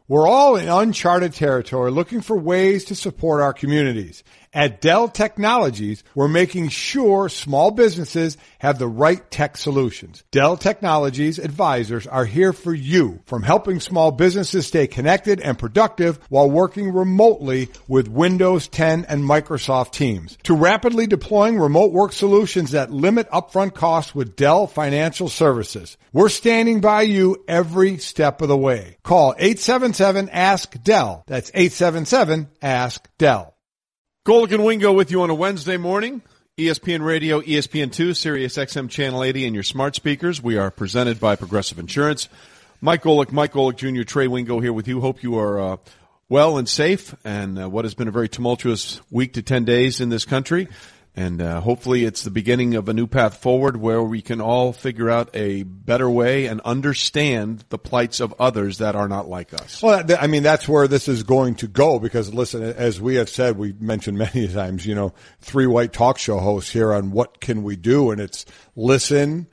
We're all in uncharted territory looking for ways to support our communities. At Dell Technologies, we're making sure small businesses have the right tech solutions. Dell Technologies advisors are here for you, from helping small businesses stay connected and productive while working remotely with Windows 10 and Microsoft Teams, to rapidly deploying remote work solutions that limit upfront costs with Dell Financial Services. We're standing by you every step of the way. Call 877-ASK-DELL. That's 877-ASK-DELL. Golic and Wingo with you on a Wednesday morning. ESPN Radio, ESPN2, Sirius XM Channel 80, and your smart speakers. We are presented by Progressive Insurance. Mike Golic Jr., Trey Wingo here with you. Hope you are well and safe, and what has been a very tumultuous week to 10 days in this country. And hopefully it's the beginning of a new path forward where we can all figure out a better way and understand the plights of others that are not like us. Well, I mean, that's where this is going to go because, listen, as we have said, we mentioned many times, three white talk show hosts here on what can we do, and it's listen,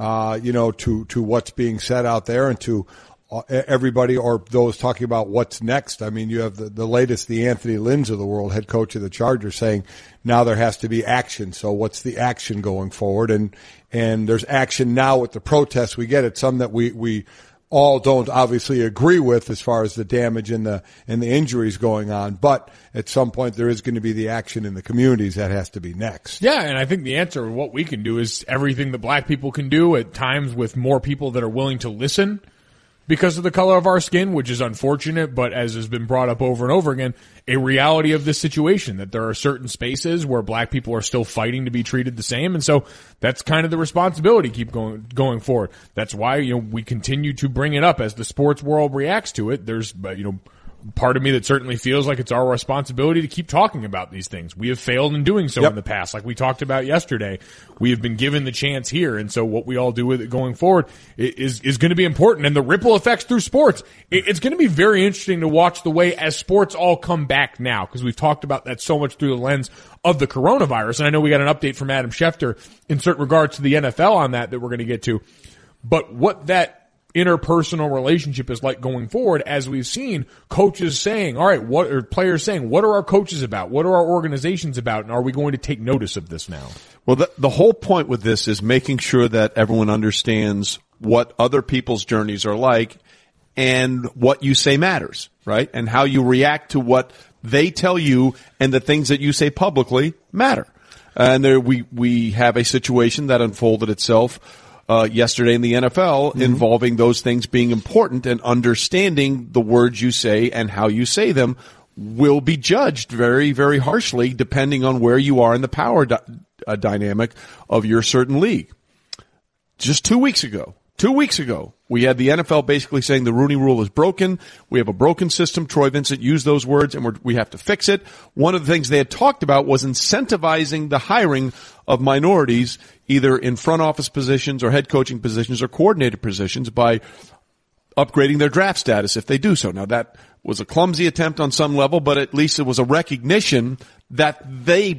to what's being said out there and to everybody or those talking about what's next. I mean, you have the latest, the Anthony Lynn's of the world, head coach of the Chargers, saying now there has to be action. So what's the action going forward? And there's action now with the protests. We get it. Some that we all don't obviously agree with as far as the damage and the injuries going on. But at some point there is going to be the action in the communities that has to be next. Yeah, and I think the answer, what we can do, is everything that black people can do at times with more people that are willing to listen because of the color of our skin, which is unfortunate, but as has been brought up over and over again, a reality of this situation, that there are certain spaces where black people are still fighting to be treated the same. And so that's kind of the responsibility keep going forward. That's why, we continue to bring it up as the sports world reacts to it. There's, part of me that certainly feels like it's our responsibility to keep talking about these things. We have failed in doing so in the past. Like we talked about yesterday, we have been given the chance here. And so what we all do with it going forward is going to be important. And the ripple effects through sports, it's going to be very interesting to watch the way as sports all come back now, because we've talked about that so much through the lens of the coronavirus. And I know we got an update from Adam Schefter in certain regards to the NFL on that we're going to get to. But what that interpersonal relationship is like going forward, as we've seen coaches saying, all right, players saying, what are our coaches about? What are our organizations about? And are we going to take notice of this now? Well, the whole point with this is making sure that everyone understands what other people's journeys are like and what you say matters, right? And how you react to what they tell you and the things that you say publicly matter. And there we have a situation that unfolded itself yesterday in the NFL involving those things being important, and understanding the words you say and how you say them will be judged very, very harshly depending on where you are in the power dynamic of your certain league. Just 2 weeks ago, we had the NFL basically saying the Rooney Rule is broken. We have a broken system. Troy Vincent used those words, and we have to fix it. One of the things they had talked about was incentivizing the hiring of minorities, either in front office positions or head coaching positions or coordinator positions, by upgrading their draft status if they do so. Now, that was a clumsy attempt on some level, but at least it was a recognition that the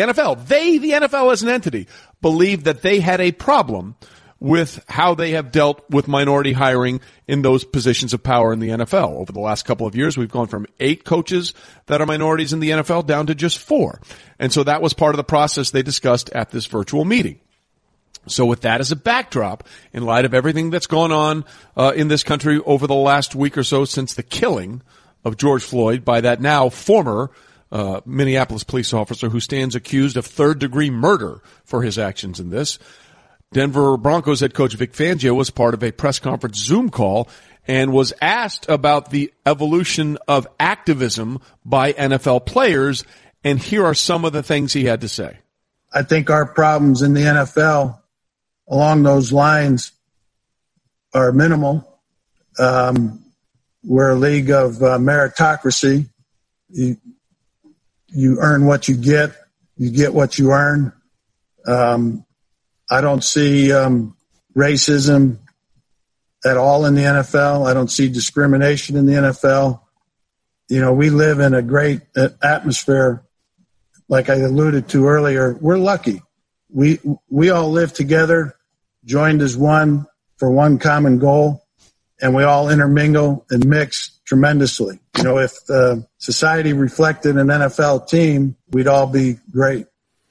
NFL as an entity, believed that they had a problem with how they have dealt with minority hiring in those positions of power in the NFL. Over the last couple of years, we've gone from 8 coaches that are minorities in the NFL down to just 4. And so that was part of the process they discussed at this virtual meeting. So with that as a backdrop, in light of everything that's gone on in this country over the last week or so since the killing of George Floyd by that now former Minneapolis police officer who stands accused of third-degree murder for his actions in this, Denver Broncos head coach Vic Fangio was part of a press conference Zoom call and was asked about the evolution of activism by NFL players, and here are some of the things he had to say. I think our problems in the NFL along those lines are minimal. We're a league of meritocracy. You earn what you get what you earn. I don't see racism at all in the NFL. I don't see discrimination in the NFL. We live in a great atmosphere. Like I alluded to earlier, we're lucky. We all live together, joined as one for one common goal. and we all intermingle and mix tremendously. You know, if society reflected an NFL team, we'd all be great.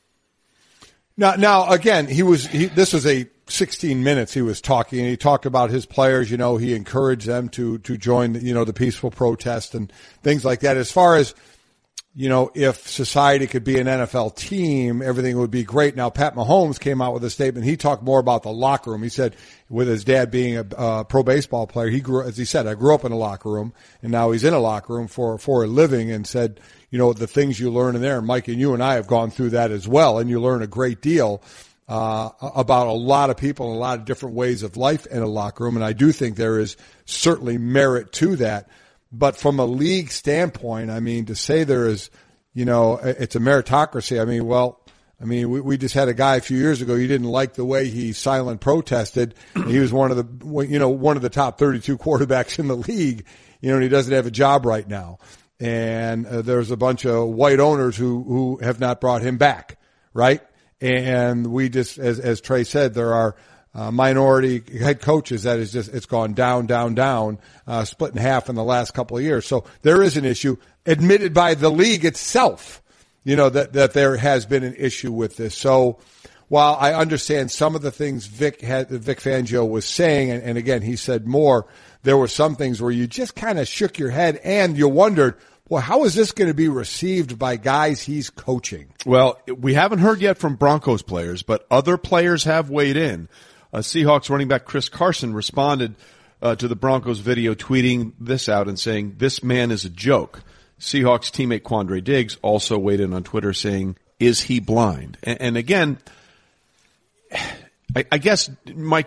Now again, this was a 16 minutes he was talking, and he talked about his players. You know, he encouraged them to join, you know, the peaceful protest and things like that. As far as, you know, if society could be an NFL team, everything would be great. Now, Pat Mahomes came out with a statement. He talked more about the locker room. He said, with his dad being a pro baseball player, he grew, as he said, I grew up in a locker room, and now he's in a locker room for a living, and said, you know, the things you learn in there. And Mike and you and I have gone through that as well, and you learn a great deal about a lot of people and a lot of different ways of life in a locker room. And I do think there is certainly merit to that. But from a league standpoint, I mean, to say there is, you know, it's a meritocracy. I mean, we just had a guy a few years ago. You didn't like the way he silent protested. He was one of the top 32 quarterbacks in the league, you know, and he doesn't have a job right now. And there's a bunch of white owners who have not brought him back, right? And we just, as Trey said, there are minority head coaches that is just, it's gone down, split in half in the last couple of years. So there is an issue admitted by the league itself, you know, that there has been an issue with this. So while I understand some of the things Vic Fangio was saying, and again, he said more, there were some things where you just kind of shook your head and you wondered, well, how is this going to be received by guys he's coaching? Well, we haven't heard yet from Broncos players, but other players have weighed in. Seahawks running back Chris Carson responded to the Broncos video, tweeting this out and saying, "This man is a joke." Seahawks teammate Quandre Diggs also weighed in on Twitter saying, "Is he blind?" And again, I guess, Mike,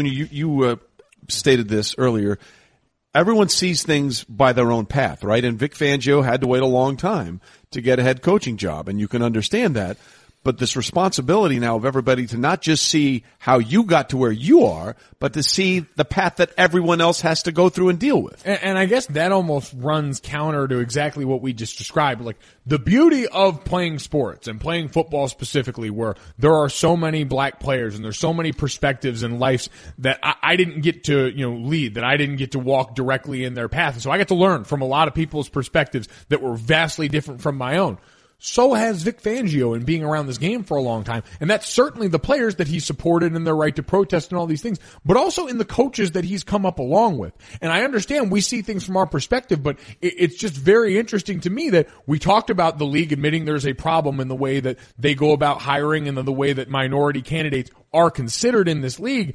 you stated this earlier. Everyone sees things by their own path, right? And Vic Fangio had to wait a long time to get a head coaching job, and you can understand that. But this responsibility now of everybody to not just see how you got to where you are, but to see the path that everyone else has to go through and deal with. And I guess that almost runs counter to exactly what we just described. Like, the beauty of playing sports and playing football specifically, where there are so many black players and there's so many perspectives in life that I didn't get to, you know, lead, that I didn't get to walk directly in their path. And so I get to learn from a lot of people's perspectives that were vastly different from my own. So has Vic Fangio in being around this game for a long time. And that's certainly the players that he supported in their right to protest and all these things, but also in the coaches that he's come up along with. And I understand we see things from our perspective, but it's just very interesting to me that we talked about the league admitting there's a problem in the way that they go about hiring and the way that minority candidates are considered in this league.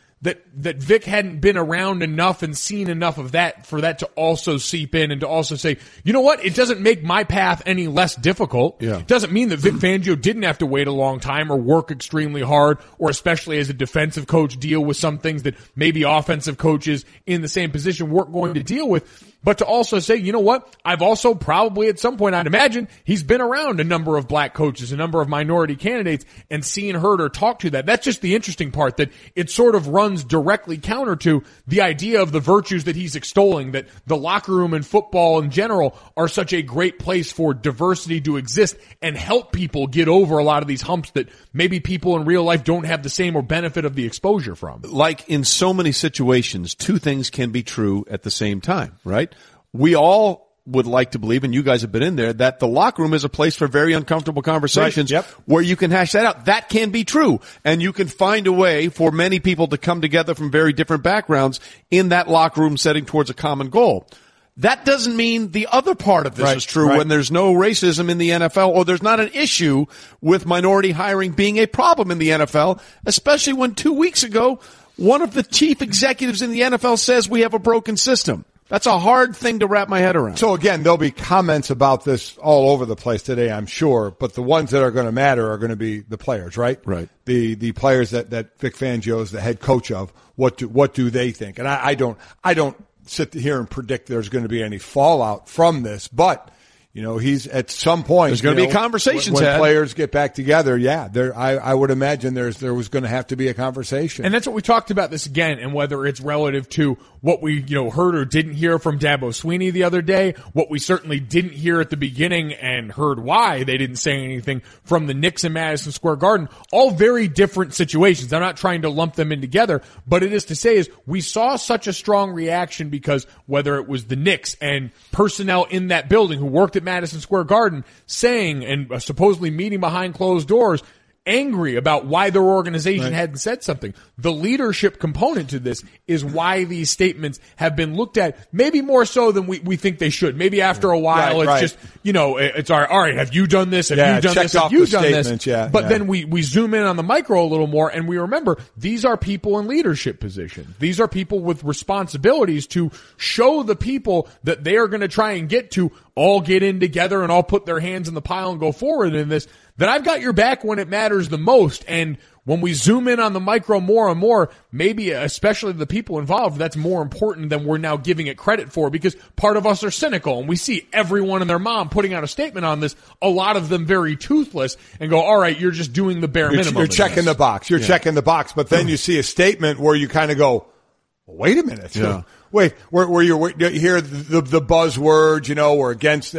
That Vic hadn't been around enough and seen enough of that for that to also seep in and to also say, you know what, it doesn't make my path any less difficult. Yeah. It doesn't mean that Vic Fangio didn't have to wait a long time or work extremely hard, or especially as a defensive coach deal with some things that maybe offensive coaches in the same position weren't going to deal with. But to also say, you know what, I've also probably at some point, I'd imagine, he's been around a number of black coaches, a number of minority candidates, and seen, heard, or talked to that. That's just the interesting part, that it sort of runs directly counter to the idea of the virtues that he's extolling, that the locker room and football in general are such a great place for diversity to exist and help people get over a lot of these humps that maybe people in real life don't have the same or benefit of the exposure from. Like in so many situations, two things can be true at the same time, right? We all would like to believe, and you guys have been in there, that the locker room is a place for very uncomfortable conversations, right. Yep. Where you can hash that out. That can be true. And you can find a way for many people to come together from very different backgrounds in that locker room setting towards a common goal. That doesn't mean the other part of this is true when there's no racism in the NFL, or there's not an issue with minority hiring being a problem in the NFL, especially when 2 weeks ago, one of the chief executives in the NFL says we have a broken system. That's a hard thing to wrap my head around. So again, there'll be comments about this all over the place today, I'm sure, but the ones that are going to matter are going to be the players, right? Right. The players that Vic Fangio is the head coach of. What do they think? And I don't sit here and predict there's going to be any fallout from this, but he's at some point. There's going to be conversations when had. Players get back together. Yeah, I would imagine there was going to have to be a conversation. And that's what we talked about this again, and whether it's relative to what we heard or didn't hear from Dabo Swinney the other day, what we certainly didn't hear at the beginning and heard why they didn't say anything from the Knicks in Madison Square Garden. All very different situations. I'm not trying to lump them in together, but it is to say is we saw such a strong reaction because whether it was the Knicks and personnel in that building who worked at Madison Square Garden saying and supposedly meeting behind closed doors, angry about why their organization hadn't said something. The leadership component to this is why these statements have been looked at maybe more so than we think they should. Maybe after a while just, it's all right, have you done this? Have you done this? Have you done this? But then we zoom in on the micro a little more and we remember these are people in leadership positions. These are people with responsibilities to show the people that they are going to try and get to all get in together and all put their hands in the pile and go forward in this, that I've got your back when it matters the most. And when we zoom in on the micro more and more, maybe especially the people involved, that's more important than we're now giving it credit for, because part of us are cynical and we see everyone and their mom putting out a statement on this, a lot of them very toothless, and go, all right, you're just doing the bare minimum. You're checking the box. You're checking the box. But then you see a statement where you kind of go, well, wait a minute. Yeah. Wait, where you hear the buzzwords, we're against,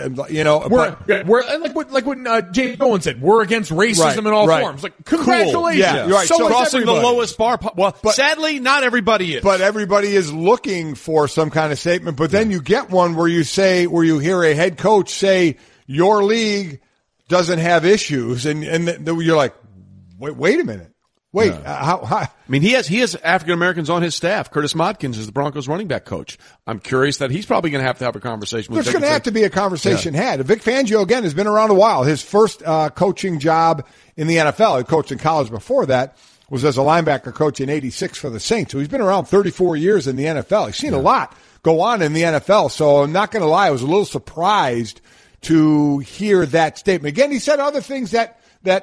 we're like what James Bowen said, we're against racism in all forms. Like, congratulations. Cool. Yeah. Right. So crossing the lowest bar. Well, sadly, not everybody is. But everybody is looking for some kind of statement. But then you get one where you hear a head coach say, your league doesn't have issues. And you're like, wait a minute. How? I mean, he has African Americans on his staff. Curtis Modkins is the Broncos running back coach. I'm curious that he's probably going to have a conversation with. There's going to have to be a conversation had. Vic Fangio, again, has been around a while. His first coaching job in the NFL, he coached in college before that, was as a linebacker coach in '86 for the Saints. So he's been around 34 years in the NFL. He's seen a lot go on in the NFL. So I'm not going to lie, I was a little surprised to hear that statement. Again, he said other things that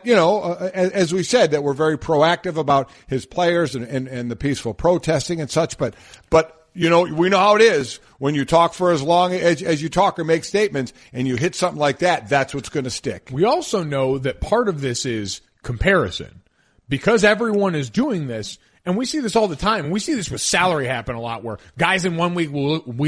as we said, that were very proactive about his players and the peaceful protesting and such. But we know how it is when you talk for as long as you talk or make statements and you hit something like that, that's what's going to stick. We also know that part of this is comparison, because everyone is doing this. And we see this all the time. And we see this with salary happen a lot, where guys in one league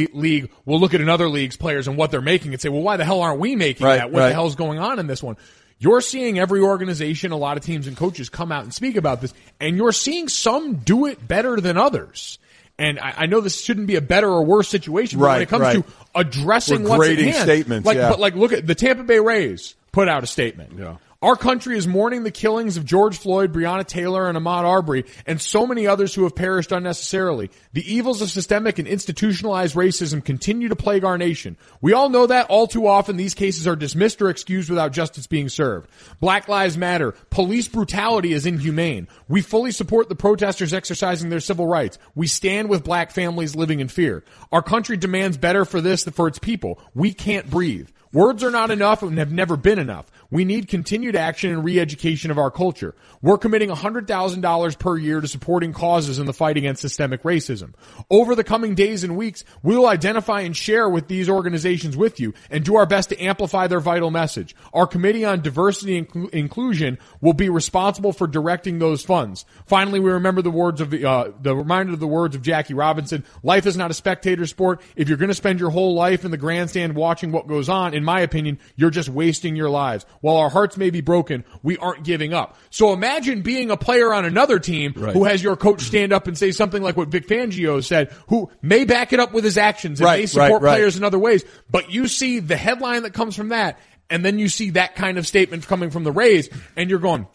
will look at another league's players and what they're making and say, well, why the hell aren't we making that? What the hell's going on in this one? You're seeing every organization, a lot of teams and coaches come out and speak about this, and you're seeing some do it better than others. And I know this shouldn't be a better or worse situation, but when it comes to addressing what's at hand, statements, but look at the Tampa Bay Rays put out a statement. Yeah. Our country is mourning the killings of George Floyd, Breonna Taylor, and Ahmaud Arbery, and so many others who have perished unnecessarily. The evils of systemic and institutionalized racism continue to plague our nation. We all know that. All too often, these cases are dismissed or excused without justice being served. Black Lives Matter. Police brutality is inhumane. We fully support the protesters exercising their civil rights. We stand with black families living in fear. Our country demands better for its people. We can't breathe. Words are not enough and have never been enough. We need continued action and re-education of our culture. We're committing $100,000 per year to supporting causes in the fight against systemic racism. Over the coming days and weeks, we will identify and share with these organizations with you and do our best to amplify their vital message. Our Committee on Diversity and Inclusion will be responsible for directing those funds. Finally, we remember the reminder of the words of Jackie Robinson. Life is not a spectator sport. If you're going to spend your whole life in the grandstand watching what goes on, in my opinion, you're just wasting your lives. While our hearts may be broken, we aren't giving up. So imagine being a player on another team who has your coach stand up and say something like what Vic Fangio said, who may back it up with his actions and may support players in other ways. But you see the headline that comes from that, and then you see that kind of statement coming from the Rays, and you're going,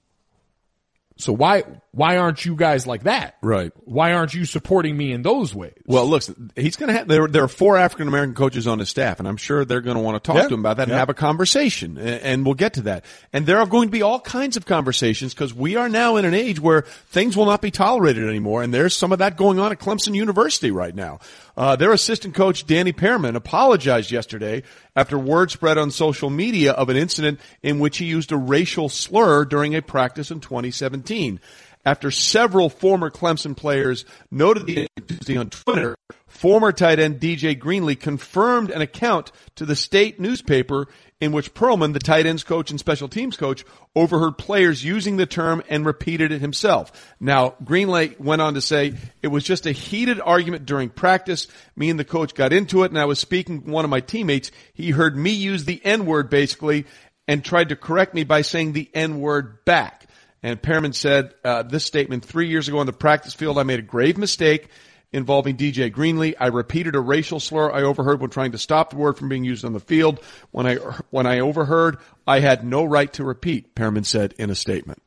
so why aren't you guys like that? Right. Why aren't you supporting me in those ways? Well, look, he's going to have, there are 4 African American coaches on his staff, and I'm sure they're going to want to talk to him about that and have a conversation, and we'll get to that. And there are going to be all kinds of conversations, because we are now in an age where things will not be tolerated anymore, and there's some of that going on at Clemson University right now. Their assistant coach, Danny Pearman, apologized yesterday after word spread on social media of an incident in which he used a racial slur during a practice in 2017. After several former Clemson players noted the incident on Twitter, former tight end DJ Greenlee confirmed an account to the state newspaper in which Perlman, the tight ends coach and special teams coach, overheard players using the term and repeated it himself. Now, Greenlee went on to say, it was just a heated argument during practice. Me and the coach got into it, and I was speaking to one of my teammates. He heard me use the N-word, basically, and tried to correct me by saying the N-word back. And Perlman said this statement, 3 years ago on the practice field, I made a grave mistake involving DJ Greenlee. I repeated a racial slur I overheard when trying to stop the word from being used on the field. When I overheard, I had no right to repeat, Perlman said in a statement.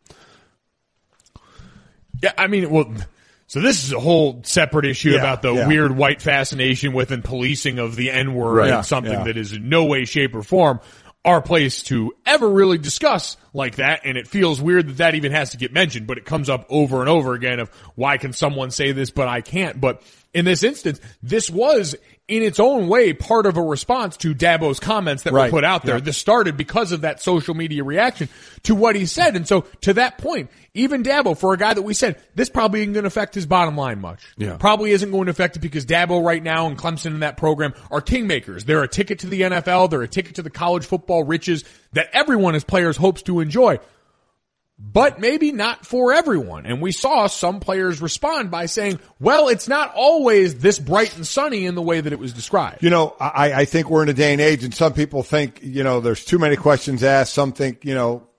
Yeah, I mean, well, so this is a whole separate issue about the weird white fascination with and policing of the N-word and something that is in no way, shape, or form our place to ever really discuss like that, and it feels weird that that even has to get mentioned, but it comes up over and over again of why can someone say this but I can't. But in this instance, this was in its own way part of a response to Dabo's comments that were put out there. This started because of that social media reaction to what he said. And so to that point, even Dabo, for a guy that we said, this probably isn't going to affect his bottom line much. Probably isn't going to affect it because Dabo right now and Clemson in that program are kingmakers. They're a ticket to the NFL. They're a ticket to the college football riches that everyone as players hopes to enjoy. But maybe not for everyone. And we saw some players respond by saying, well, it's not always this bright and sunny in the way that it was described. You know, I think we're in a day and age, and some people think, you know, there's too many questions asked. Some think, you know,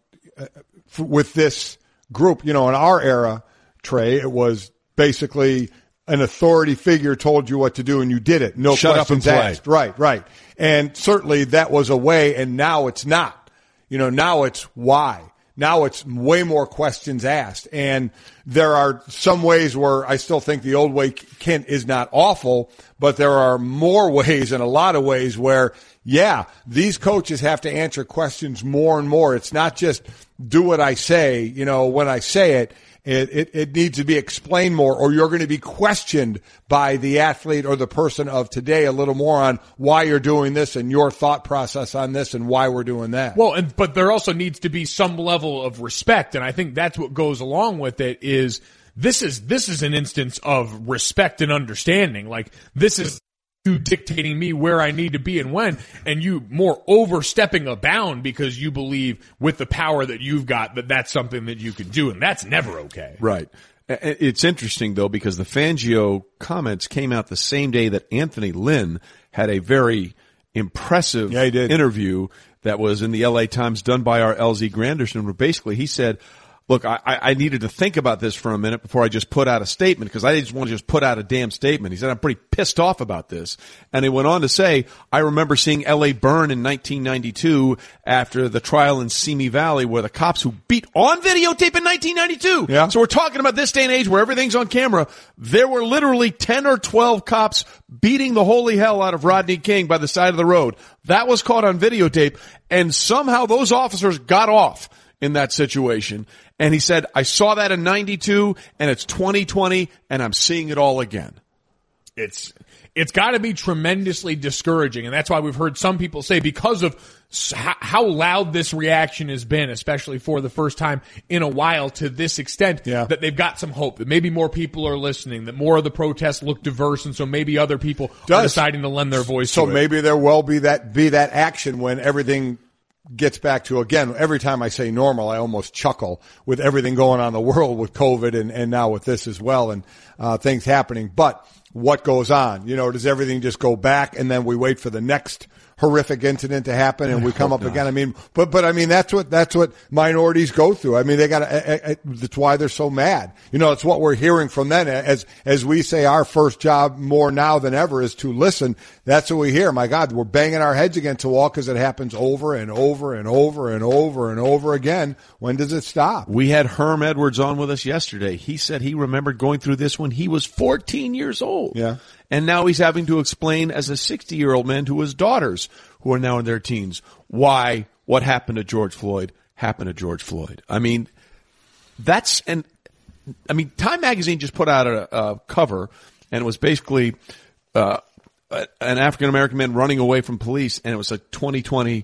with this group, you know, in our era, Trey, it was basically an authority figure told you what to do and you did it. No questions asked. Right. And certainly that was a way, and now it's not. You know, now it's why. Now it's way more questions asked. And there are some ways where I still think the old way, Kent, is not awful, but there are more ways and a lot of ways where, these coaches have to answer questions more and more. It's not just do what I say, you know, when I say it. It needs to be explained more, or you're going to be questioned by the athlete or the person of today a little more on why you're doing this and your thought process on this and why we're doing that. Well, but there also needs to be some level of respect, and I think that's what goes along with it. Is this is an instance of respect and understanding. Like, this is you dictating me where I need to be and when, and you more overstepping a bound because you believe with the power that you've got that that's something that you can do, and that's never okay. Right. It's interesting, though, because the Fangio comments came out the same day that Anthony Lynn had a very impressive interview that was in the LA Times done by our LZ Granderson, where basically he said, look, I needed to think about this for a minute before I just put out a statement, because I didn't want to just put out a damn statement. He said, I'm pretty pissed off about this. And he went on to say, I remember seeing L.A. burn in 1992 after the trial in Simi Valley where the cops who beat on videotape in 1992. Yeah. So we're talking about this day and age where everything's on camera. There were literally 10 or 12 cops beating the holy hell out of Rodney King by the side of the road. That was caught on videotape, and somehow those officers got off in that situation. And he said, I saw that in 92 and it's 2020 and I'm seeing it all again. It's got to be tremendously discouraging. And that's why we've heard some people say, because of how loud this reaction has been, especially for the first time in a while to this extent, that they've got some hope that maybe more people are listening, that more of the protests look diverse. And so maybe other people are deciding to lend their voice to it. So maybe there will be that action when everything gets back to, again, every time I say normal, I almost chuckle with everything going on in the world with COVID and now with this as well, and things happening. But what goes on? You know, does everything just go back and then we wait for the next horrific incident to happen and we come up again? I mean, but I mean, that's what minorities go through. I mean, that's why they're so mad. You know, it's what we're hearing from them as we say our first job more now than ever is to listen. That's what we hear. My God, we're banging our heads against the wall because it happens over and over and over and over and over again. When does it stop? We had Herm Edwards on with us yesterday. He said he remembered going through this when he was 14 years old. Yeah. And now he's having to explain as a 60-year-old man to his daughters, who are now in their teens, why what happened to George Floyd happened to George Floyd. I mean, Time Magazine just put out a cover, and it was basically an African-American man running away from police, and it was like 2020,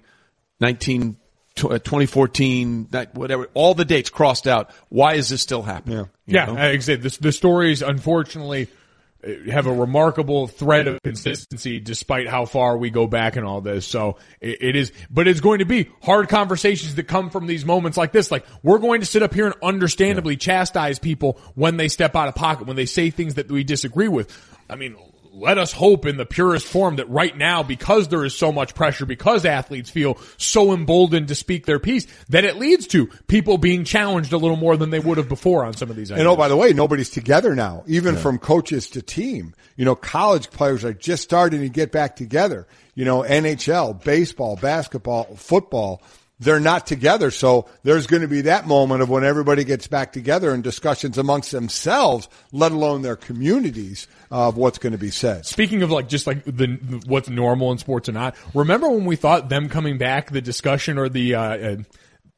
2014, whatever, all the dates crossed out. Why is this still happening? Yeah, exactly. The stories, unfortunately, have a remarkable thread of consistency despite how far we go back in all this. So it is, but it's going to be hard conversations that come from these moments like this. Like, we're going to sit up here and understandably chastise people when they step out of pocket, when they say things that we disagree with. I mean, let us hope in the purest form that right now, because there is so much pressure, because athletes feel so emboldened to speak their piece, that it leads to people being challenged a little more than they would have before on some of these ideas. And oh, by the way, nobody's together now, even from coaches to team. College players are just starting to get back together. NHL, baseball, basketball, football. They're not together, so there's going to be that moment of when everybody gets back together and discussions amongst themselves, let alone their communities, of what's going to be said. Speaking of what's normal in sports or not, remember when we thought them coming back, the discussion or the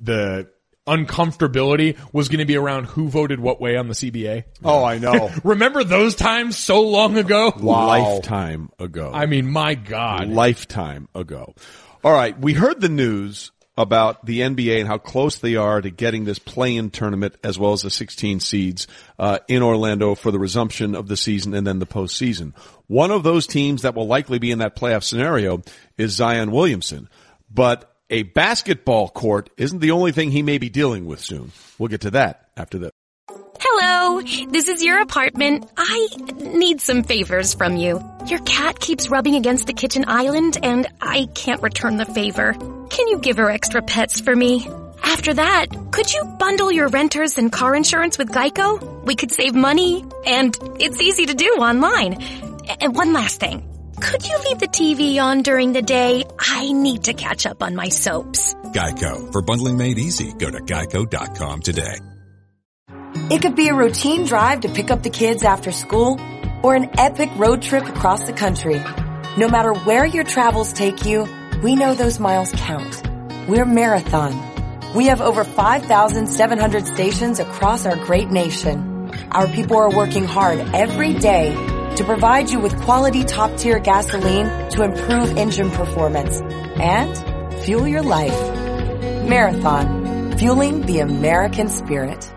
uncomfortability was going to be around who voted what way on the CBA? Oh, I know. Remember those times so long ago? Wow. Lifetime ago. I mean, my God. Lifetime ago. All right, we heard the news about the NBA and how close they are to getting this play-in tournament as well as the 16 seeds in Orlando for the resumption of the season and then the postseason. One of those teams that will likely be in that playoff scenario is Zion Williamson. But a basketball court isn't the only thing he may be dealing with soon. We'll get to that after this. Hello, this is your apartment. I need some favors from you. Your cat keeps rubbing against the kitchen island, and I can't return the favor. Can you give her extra pets for me? After that, could you bundle your renters and car insurance with Geico? We could save money, and it's easy to do online. And one last thing. Could you leave the TV on during the day? I need to catch up on my soaps. Geico. For bundling made easy, go to geico.com today. It could be a routine drive to pick up the kids after school or an epic road trip across the country. No matter where your travels take you, we know those miles count. We're Marathon. We have over 5,700 stations across our great nation. Our people are working hard every day to provide you with quality top-tier gasoline to improve engine performance and fuel your life. Marathon, fueling the American spirit.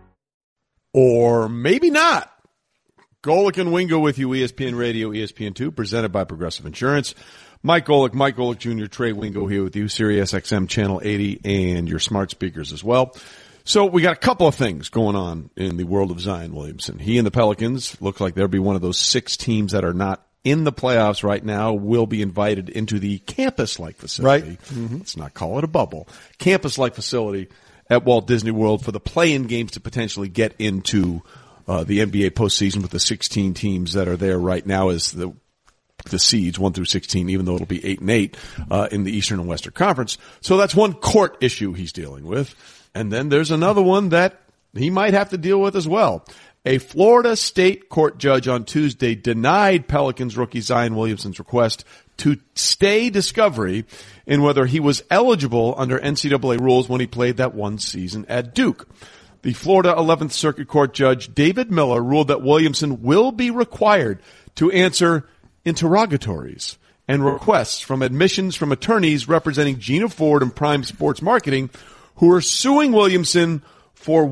Or maybe not. Golic and Wingo with you, ESPN Radio, ESPN2, presented by Progressive Insurance. Mike Golic Jr., Trey Wingo here with you, Sirius XM Channel 80, and your smart speakers as well. So we got a couple of things going on in the world of Zion Williamson. He and the Pelicans look like they'll be one of those 6 teams that are not in the playoffs right now, will be invited into the campus-like facility. Right. Mm-hmm. Let's not call it a bubble. Campus-like facility at Walt Disney World for the play-in games to potentially get into the NBA postseason with the 16 teams that are there right now as the seeds 1 through 16, even though it'll be 8 and 8 in the Eastern and Western Conference. So that's one court issue he's dealing with. And then there's another one that he might have to deal with as well. A Florida state court judge on Tuesday denied Pelicans rookie Zion Williamson's request to stay discovery in whether he was eligible under NCAA rules when he played that one season at Duke. The Florida 11th Circuit Court Judge David Miller ruled that Williamson will be required to answer interrogatories and requests from admissions from attorneys representing Gina Ford and Prime Sports Marketing, who are suing Williamson for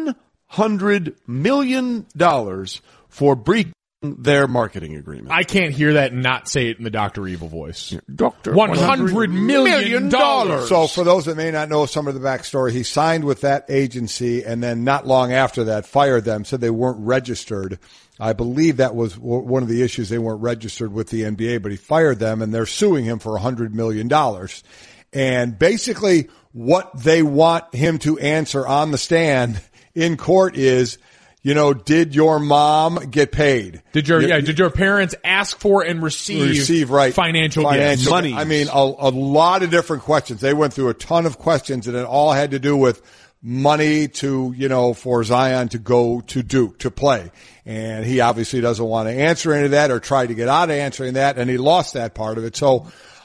$100 million for breaching their marketing agreement. I can't hear that and not say it in the Dr. Evil voice. Dr. $100 million. So for those that may not know some of the backstory, he signed with that agency and then not long after that fired them, said they weren't registered. I believe that was one of the issues. They weren't registered with the NBA, but he fired them and they're suing him for $100 million. And basically what they want him to answer on the stand in court is, did your mom get paid? Did your parents ask for and receive financial gifts? Money. I mean, a lot of different questions. They went through a ton of questions and it all had to do with money to, for Zion to go to Duke to play. And he obviously doesn't want to answer any of that or try to get out of answering that. And he lost that part of it. So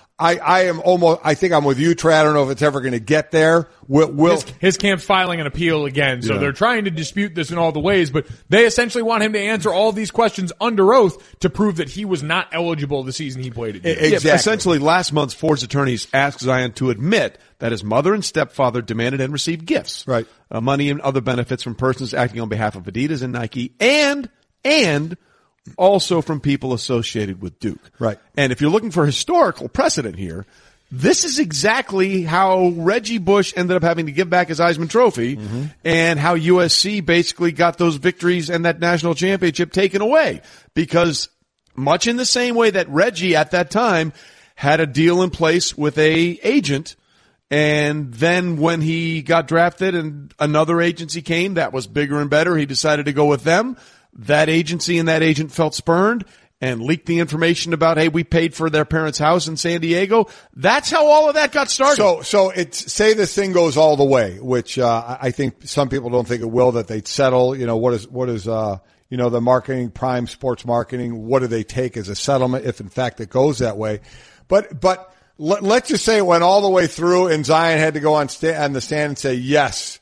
I think I'm with you, Trey. I don't know if it's ever going to get there. His camp's filing an appeal again, so they're trying to dispute this in all the ways, but they essentially want him to answer all these questions under oath to prove that he was not eligible the season he played at Duke. Exactly. Yeah, essentially, last month, Ford's attorneys asked Zion to admit that his mother and stepfather demanded and received gifts. Right. Money and other benefits from persons acting on behalf of Adidas and Nike and also from people associated with Duke. Right. And if you're looking for historical precedent here, this is exactly how Reggie Bush ended up having to give back his Heisman Trophy and how USC basically got those victories and that national championship taken away. Because much in the same way that Reggie at that time had a deal in place with a agent, and then when he got drafted and another agency came that was bigger and better, he decided to go with them. That agency and that agent felt spurned and leaked the information about, hey, we paid for their parents' house in San Diego. That's how all of that got started. So it's, say this thing goes all the way, which, I think some people don't think it will, that they'd settle, what is, the marketing, Prime Sports Marketing, what do they take as a settlement if in fact it goes that way? But let's just say it went all the way through and Zion had to go on the stand and say, yes,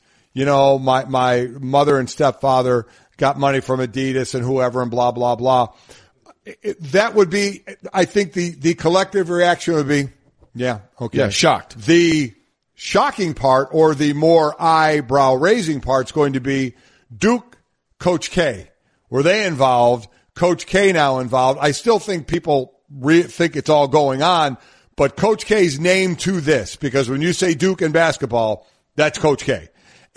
my mother and stepfather got money from Adidas and whoever and blah, blah, blah. That would be, I think the collective reaction would be, yeah, okay. Yeah, shocked. The shocking part, or the more eyebrow raising part, is going to be Duke, Coach K. Were they involved? Coach K now involved. I still think people think it's all going on, but Coach K's name to this, because when you say Duke in basketball, that's Coach K.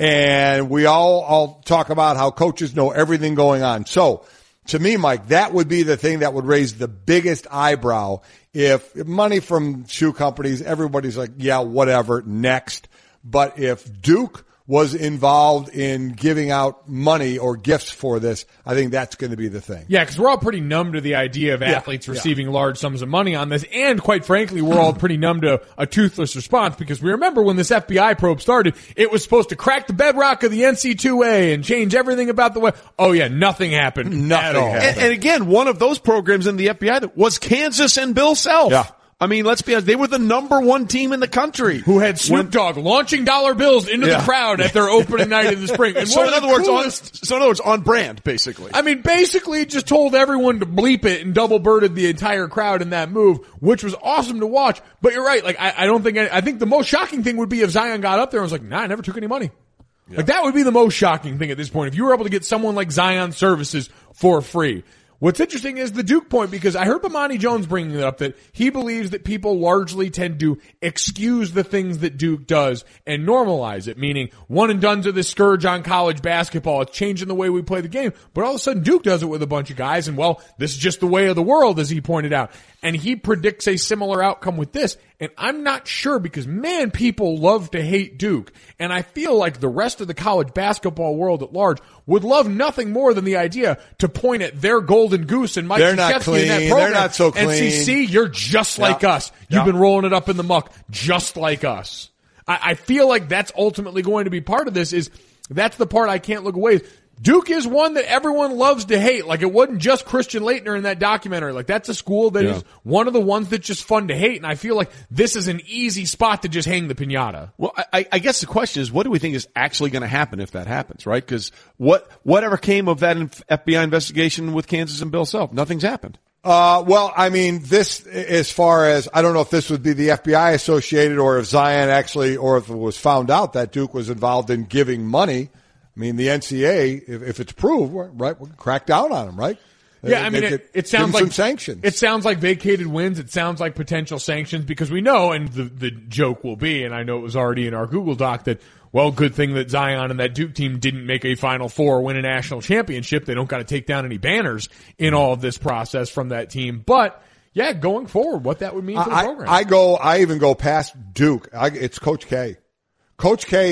And we all talk about how coaches know everything going on. So, to me, Mike, that would be the thing that would raise the biggest eyebrow. If money from shoe companies, everybody's like, yeah, whatever, next. But if Duke was involved in giving out money or gifts for this, I think that's going to be the thing. Yeah, because we're all pretty numb to the idea of athletes receiving large sums of money on this. And quite frankly, we're all pretty numb to a toothless response, because we remember when this FBI probe started, it was supposed to crack the bedrock of the NC2A and change everything about the way. Oh yeah, nothing happened. Nothing happened. And again, one of those programs in the FBI that was Kansas and Bill Self. Yeah. I mean, let's be honest, they were the number one team in the country. Who had Snoop Dogg launching dollar bills into the crowd at their opening night in the spring. And so in other words, on brand, basically. I mean, basically just told everyone to bleep it and double birded the entire crowd in that move, which was awesome to watch. But you're right. Like, I think the most shocking thing would be if Zion got up there and was like, nah, I never took any money. Yeah. Like, that would be the most shocking thing at this point. If you were able to get someone like Zion services for free. What's interesting is the Duke point, because I heard Bomani Jones bringing it up that he believes that people largely tend to excuse the things that Duke does and normalize it, meaning one and dones are the scourge on college basketball. It's changing the way we play the game. But all of a sudden Duke does it with a bunch of guys, and well, this is just the way of the world, as he pointed out. And he predicts a similar outcome with this. And I'm not sure, because man, people love to hate Duke. And I feel like the rest of the college basketball world at large would love nothing more than the idea to point at their golden goose and Mike Krzyzewski in that program. They're not so clean. And see, you're just like us. You've been rolling it up in the muck just like us. I feel like that's ultimately going to be part of this. That's the part I can't look away. Duke is one that everyone loves to hate. Like, it wasn't just Christian Laettner in that documentary. Like, that's a school that is one of the ones that's just fun to hate. And I feel like this is an easy spot to just hang the piñata. Well, I guess the question is, what do we think is actually going to happen if that happens, right? Because whatever came of that FBI investigation with Kansas and Bill Self, nothing's happened. Well, I mean, this, as far as, I don't know if this would be the FBI associated, or if Zion actually, or if it was found out that Duke was involved in giving money. I mean, the NCAA, if it's proved, right, we'll crack down on them, right? Yeah, I mean, it sounds like some sanctions. It sounds like vacated wins. It sounds like potential sanctions, because we know, and the joke will be, and I know it was already in our Google Doc, that, well, good thing that Zion and that Duke team didn't make a Final Four or win a national championship. They don't got to take down any banners in all of this process from that team. But yeah, going forward, what that would mean for the program. I even go past Duke. It's Coach K. Coach K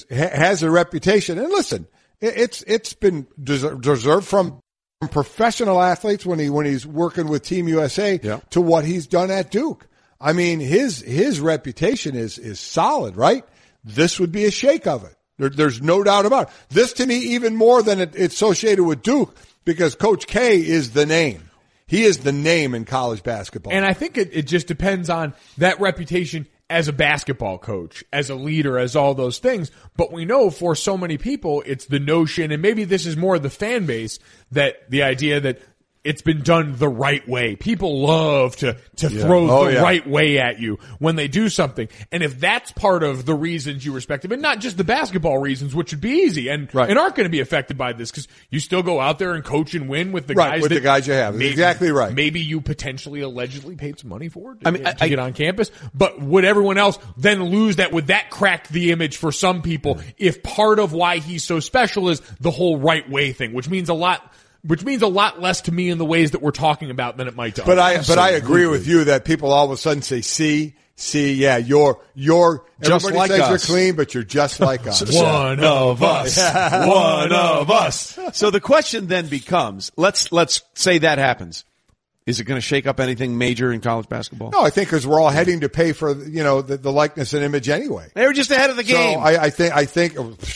has a reputation, and listen, it's been deserved from professional athletes when he's working with Team USA to what he's done at Duke. I mean, his reputation is solid, right? This would be a shake of it. There's no doubt about it. This, to me, even more than it's associated with Duke, because Coach K is the name. He is the name in college basketball. And I think it just depends on that reputation as a basketball coach, as a leader, as all those things. But we know for so many people, it's the notion, and maybe this is more the fan base, that the idea that it's been done the right way. People love to throw right way at you when they do something. And if that's part of the reasons you respect them, and not just the basketball reasons, which would be easy and aren't going to be affected by this, because you still go out there and coach and win with the guys with the guys you have. Exactly right. Maybe you potentially allegedly paid some money for it to get on campus. But would everyone else then lose that? Would that crack the image for some people if part of why he's so special is the whole right way thing, which means a lot less to me in the ways that we're talking about than it might to others. But I agree with you that people all of a sudden say, see, you're just everybody like says us. You're clean, but you're just like us. One of us. One of us. So the question then becomes, let's say that happens. Is it going to shake up anything major in college basketball? No, I think because we're all heading to pay for, the likeness and image anyway. They were just ahead of the game. So I think.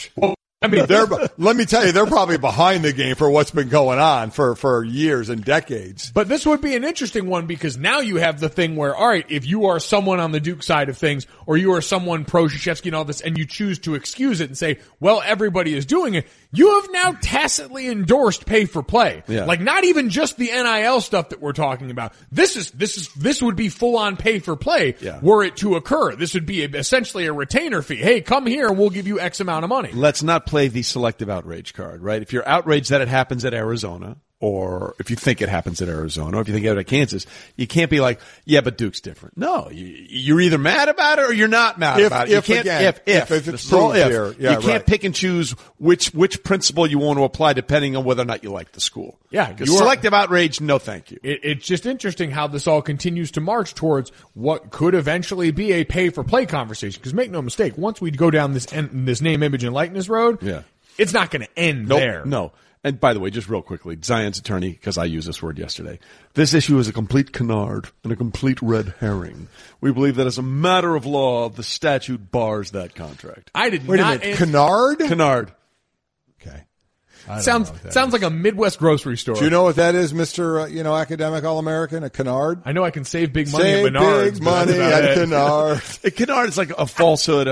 I mean, let me tell you, they're probably behind the game for what's been going on for years and decades. But this would be an interesting one because now you have the thing where, all right, if you are someone on the Duke side of things, or you are someone pro Krzyzewski and all this, and you choose to excuse it and say, well, everybody is doing it, you have now tacitly endorsed pay for play. Yeah. Like not even just the NIL stuff that we're talking about. This would be full on pay for play were it to occur. This would be essentially a retainer fee. Hey, come here and we'll give you X amount of money. Let's not play the selective outrage card, right? If you're outraged that it happens at Arizona, or if you think it happens at Arizona, or if you think it at Kansas, you can't be like, yeah, but Duke's different. No, you're either mad about it or you're not mad about it. You can't, if it's proved here. Yeah, you can't pick and choose which principle you want to apply depending on whether or not you like the school. Yeah. Because selective outrage, no thank you. It's just interesting how this all continues to march towards what could eventually be a pay for play conversation. Because make no mistake, once we go down this name, image, and likeness road, it's not going to end there. No. And by the way, just real quickly, Zion's attorney, because I used this word yesterday, this issue is a complete canard and a complete red herring. We believe that as a matter of law, the statute bars that contract. Wait a minute, canard? Canard. Okay. Sounds like a Midwest grocery store. Do you know what that is, Mr. Academic All-American? A canard? I know I can save big money at Menards. Big money at canard. A canard is like a falsehood.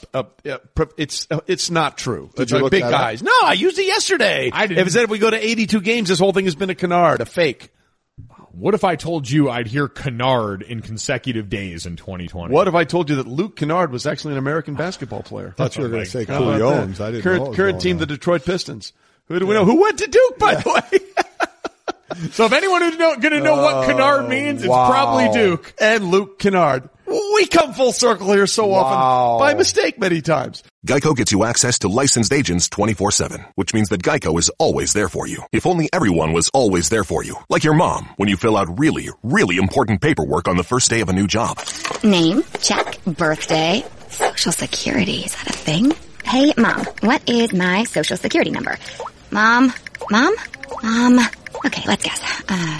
It's not true. It's like big guys. No, I used it yesterday. If it said if we go to 82 games, this whole thing has been a canard, a fake. What if I told you I'd hear canard in consecutive days in 2020? What if I told you that Luke Kennard was actually an American basketball player? I thought you were going to say Cooliones. I didn't know. Current team, the Detroit Pistons. Who do we know? Who went to Duke, by the way? So if anyone who's going to know what canard means, it's probably Duke. And Luke Kennard. We come full circle here so often by mistake many times. Geico gets you access to licensed agents 24/7, which means that Geico is always there for you. If only everyone was always there for you. Like your mom, when you fill out really, really important paperwork on the first day of a new job. Name, check. Birthday, Social Security, is that a thing? Hey, Mom, what is my Social Security number? Mom. Okay, let's guess.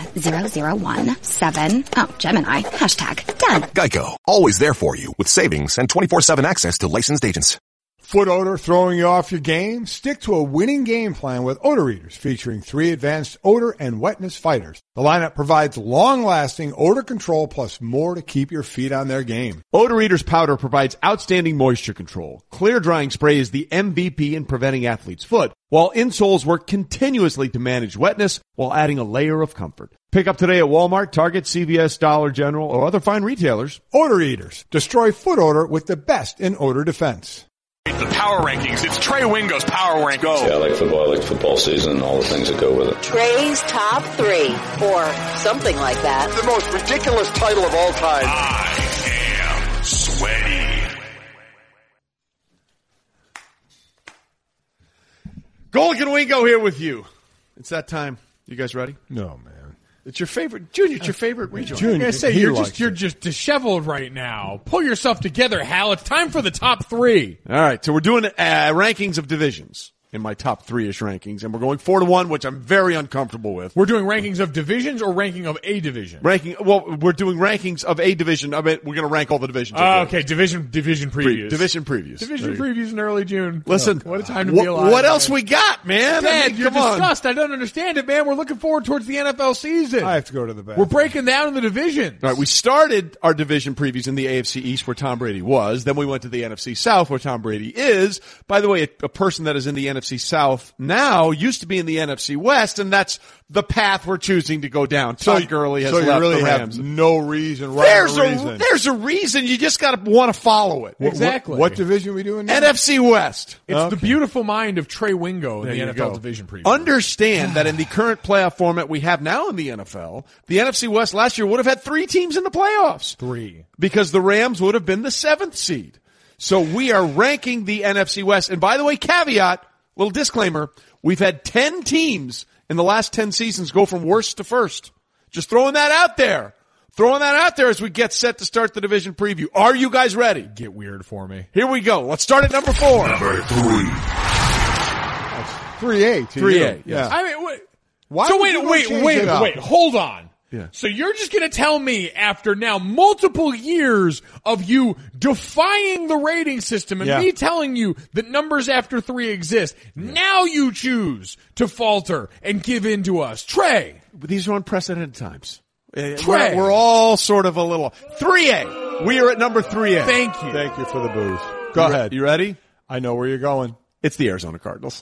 0017. Oh, Gemini. Hashtag. Done. Geico. Always there for you with savings and 24/7 access to licensed agents. Foot odor throwing you off your game? Stick to a winning game plan with Odor Eaters, featuring 3 advanced odor and wetness fighters. The lineup provides long-lasting odor control plus more to keep your feet on their game. Odor Eaters powder provides outstanding moisture control. Clear drying spray is the MVP in preventing athlete's foot, while insoles work continuously to manage wetness while adding a layer of comfort. Pick up today at Walmart, Target, CVS, Dollar General, or other fine retailers. Odor Eaters. Destroy foot odor with the best in odor defense. The power rankings. It's Trey Wingo's power rankings. Go. Yeah, I like football season and all the things that go with it. Trey's Top 3, or something like that. The most ridiculous title of all time. I am sweaty. Golic Wingo here with you. It's that time. You guys ready? No, man. It's your favorite, Junior. It's your favorite region. Junior, I say you're just disheveled right now. Pull yourself together, Hal. It's time for the top 3. All right, so we're doing rankings of divisions in my top 3-ish rankings, and we're going 4-1, which I'm very uncomfortable with. We're doing rankings of divisions or ranking of a division? We're doing rankings of a division. I mean, we're going to rank all the divisions. Okay, division previews. Division previews. Division previews in early June. Listen, what a time to be alive. What else we got, man? Dad, you're disgust. I don't understand it, man. We're looking forward towards the NFL season. I have to go to the bathroom. We're breaking down in the divisions. All right, we started our division previews in the AFC East where Tom Brady was. Then we went to the NFC South where Tom Brady is. By the way, a person that is in the NFC South now used to be in the NFC West, and that's the path we're choosing to go down. Todd Gurley has left you really the Rams. have no reason. There's a reason. You just got to want to follow it. Exactly. What division are we doing now? NFC West. It's the beautiful mind of Trey Wingo in the NFL division preview. Understand that in the current playoff format we have now in the NFL, the NFC West last year would have had 3 teams in the playoffs. 3. Because the Rams would have been the 7th seed. So we are ranking the NFC West. And by the way, caveat, little disclaimer, we've had 10 teams in the last 10 seasons go from worst to first. Just throwing that out there. Throwing that out there as we get set to start the division preview. Are you guys ready? Get weird for me. Here we go. Let's start at number 4. Number 3. That's 3A. 3A. Yeah. I mean, wait. Why so would you wait. Hold on. Yeah. So you're just going to tell me after now multiple years of you defying the rating system and me telling you that numbers after 3 exist, now you choose to falter and give in to us. Trey. These are unprecedented times. Trey. We're all sort of a little 3A. We are at number 3A. Thank you. Thank you for the booze. Go ahead. You ready? I know where you're going. It's the Arizona Cardinals.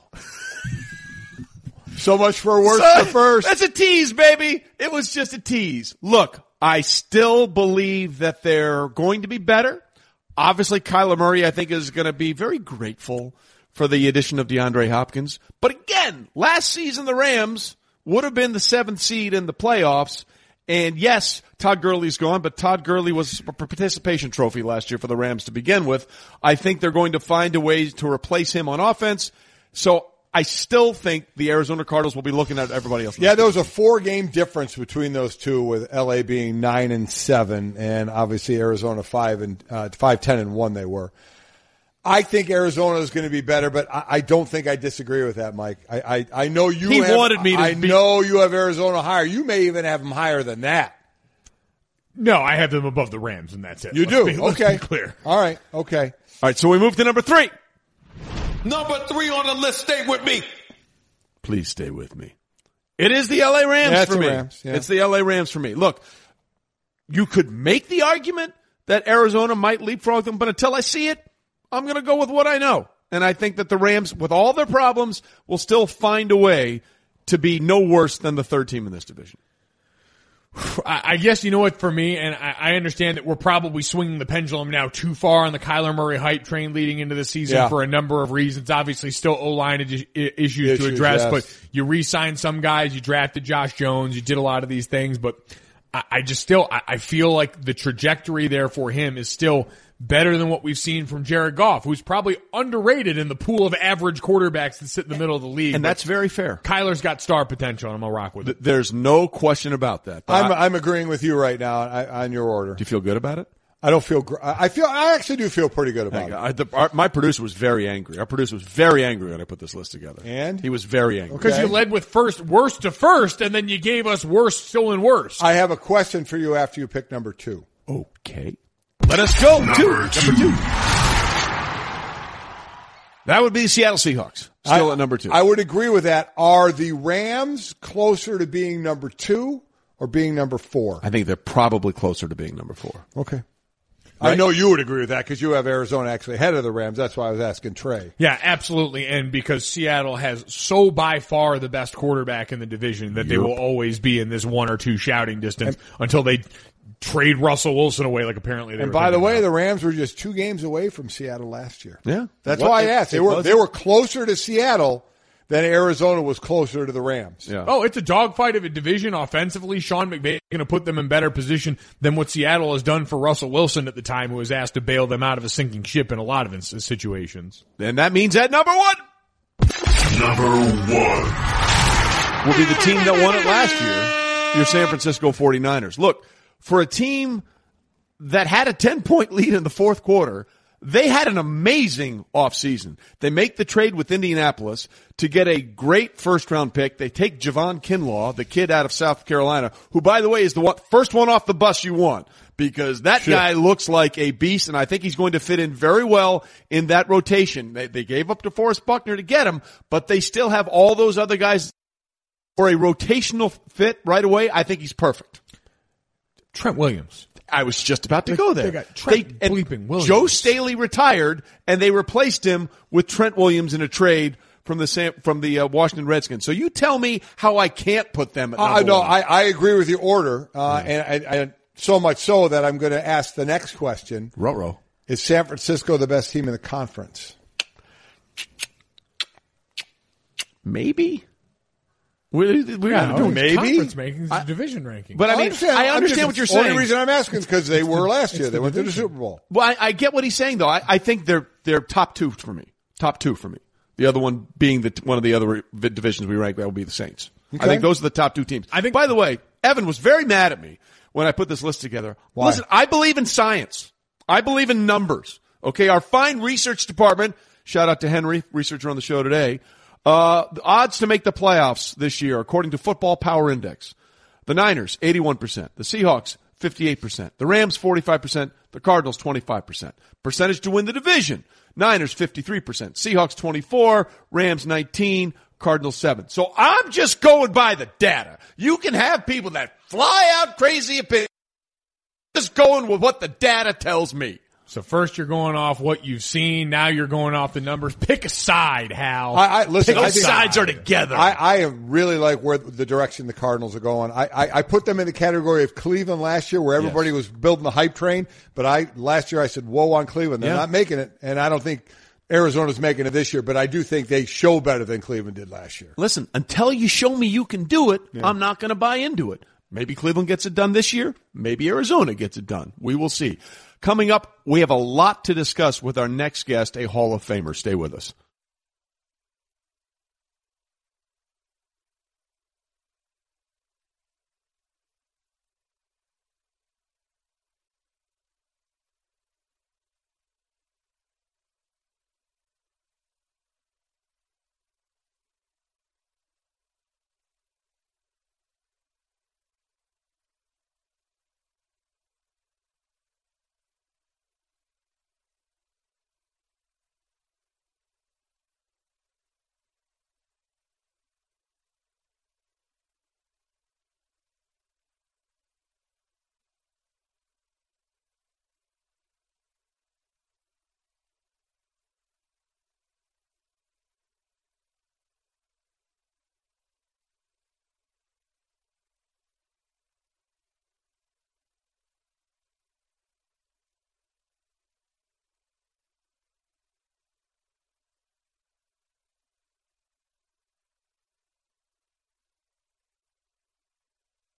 So much for worst to first. That's a tease, baby. It was just a tease. Look, I still believe that they're going to be better. Obviously, Kyler Murray, I think, is going to be very grateful for the addition of DeAndre Hopkins. But again, last season, the Rams would have been the 7th seed in the playoffs. And yes, Todd Gurley's gone, but Todd Gurley was a participation trophy last year for the Rams to begin with. I think they're going to find a way to replace him on offense. So I still think the Arizona Cardinals will be looking at everybody else. Yeah, there was a 4-game difference between those two, with LA being 9-7, and obviously Arizona 5-10-1 they were. I think Arizona is going to be better, but I don't think I disagree with that, Mike. I know you. know you have Arizona higher. You may even have them higher than that. No, I have them above the Rams, and that's it. You do? Okay. Let's be clear. All right. Okay. All right. So we move to number 3. Number 3 on the list. Stay with me. Please stay with me. It is the LA Rams for me. It's the LA Rams for me. Look, you could make the argument that Arizona might leapfrog them, but until I see it, I'm going to go with what I know. And I think that the Rams, with all their problems, will still find a way to be no worse than the 3rd team in this division. I guess, you know what, for me, and I understand that we're probably swinging the pendulum now too far on the Kyler Murray hype train leading into the season for a number of reasons. Obviously, still O-line issues to address, but you re-signed some guys, you drafted Josh Jones, you did a lot of these things, but I feel like the trajectory there for him is still better than what we've seen from Jared Goff, who's probably underrated in the pool of average quarterbacks that sit in the middle of the league. And that's very fair. Kyler's got star potential, and I'm going to rock with it. There's no question about that. I'm agreeing with you right now on your order. Do you feel good about it? I don't feel. I actually do feel pretty good about it. My producer was very angry. Our producer was very angry when I put this list together. And he was very angry because you led with worst to first, and then you gave us worst still in worst. I have a question for you after you pick number 2. Okay. Let us go. Number two. That would be the Seattle Seahawks. Still at number 2. I would agree with that. Are the Rams closer to being number 2 or being number 4? I think they're probably closer to being number 4. Okay. Right? I know you would agree with that because you have Arizona actually ahead of the Rams. That's why I was asking Trey. Yeah, absolutely. And because Seattle has so by far the best quarterback in the division that they will always be in this 1 or 2 shouting distance until they trade Russell Wilson away like apparently they and were. By the way, the Rams were just 2 games away from Seattle last year. Yeah. That's why I asked. They were closer to Seattle than Arizona was closer to the Rams. Yeah. Oh, it's a dogfight of a division offensively. Sean McVay is going to put them in better position than what Seattle has done for Russell Wilson at the time, who was asked to bail them out of a sinking ship in a lot of situations. And that means at number 1. Number 1 will be the team that won it last year, your San Francisco 49ers. Look, for a team that had a 10-point lead in the 4th quarter, they had an amazing offseason. They make the trade with Indianapolis to get a great first-round pick. They take Javon Kinlaw, the kid out of South Carolina, who, by the way, is the first one off the bus you want, because that guy looks like a beast, and I think he's going to fit in very well in that rotation. They gave up to DeForest Buckner to get him, but they still have all those other guys for a rotational fit right away. I think he's perfect. Trent Williams. I was just about to go there. They got Trent bleeping Williams. Joe Staley retired, and they replaced him with Trent Williams in a trade from the Washington Redskins. So you tell me how I can't put them at number no, one. I agree with your order, and so much so that I'm going to ask the next question. Ruh-roh. Is San Francisco the best team in the conference? Maybe. We're not doing maybe conference rankings, division rankings. But I understand what you're saying. The only reason I'm asking is because they were last year. They went to the Super Bowl. Well, I get what he's saying though. I think they're top two for me. Top two for me. The other one being one of the other divisions we rank, that will be the Saints. Okay. I think those are the top two teams. By the way, Evan was very mad at me when I put this list together. Why? Listen, I believe in science. I believe in numbers. Okay, our fine research department, shout out to Henry, researcher on the show today, the odds to make the playoffs this year, according to Football Power Index. The Niners, 81%. The Seahawks, 58%. The Rams, 45%. The Cardinals, 25%. Percentage to win the division. Niners, 53%. Seahawks, 24%. Rams, 19%. Cardinals, 7%. So I'm just going by the data. You can have people that fly out crazy opinions. Just going with what the data tells me. So first you're going off what you've seen. Now you're going off the numbers. Pick a side, Hal. Listen, Those sides are together. I really like where the direction the Cardinals are going. I put them in the category of Cleveland last year, where everybody was building the hype train. But last year I said, "Whoa on Cleveland, they're not making it," and I don't think Arizona's making it this year. But I do think they show better than Cleveland did last year. Listen, until you show me you can do it, I'm not going to buy into it. Maybe Cleveland gets it done this year. Maybe Arizona gets it done. We will see. Coming up, we have a lot to discuss with our next guest, a Hall of Famer. Stay with us.